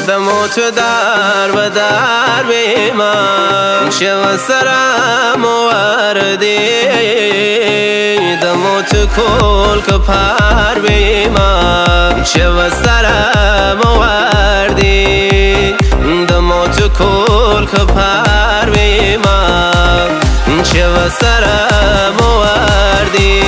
دمو تو در و در بی من شو سرم وردی دمو تو کل که پر بی من شو سرم وردی دمو تو کل که پر بی من شو سرم وردی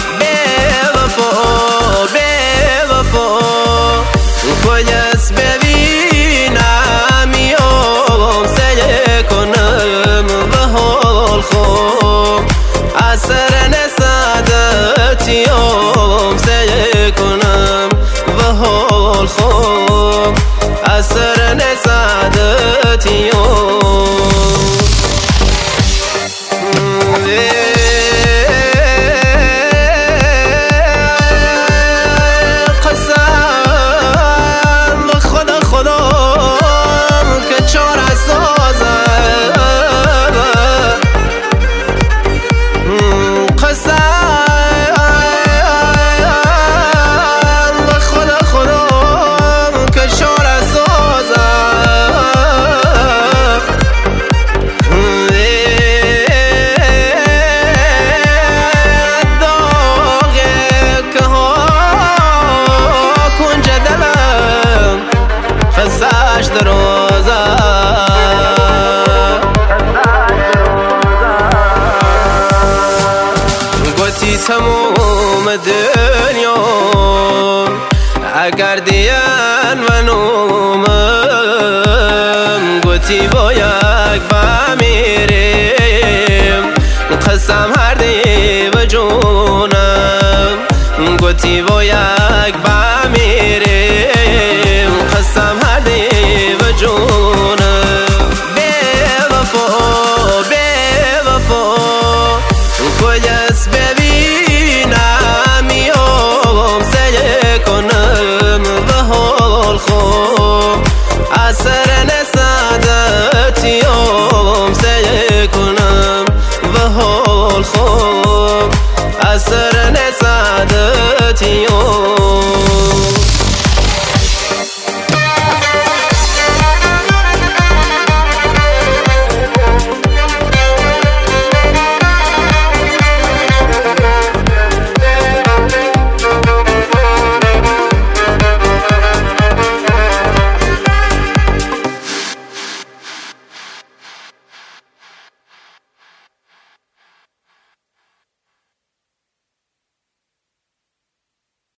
کجاست ببینم یوم سجه کنم به حال خوب اثر نسادت یوم سجه کنم به حال خوب اثر نسادت یوم تموم دنیا اگر دیان و نومم گوتی با یک بمیریم قسم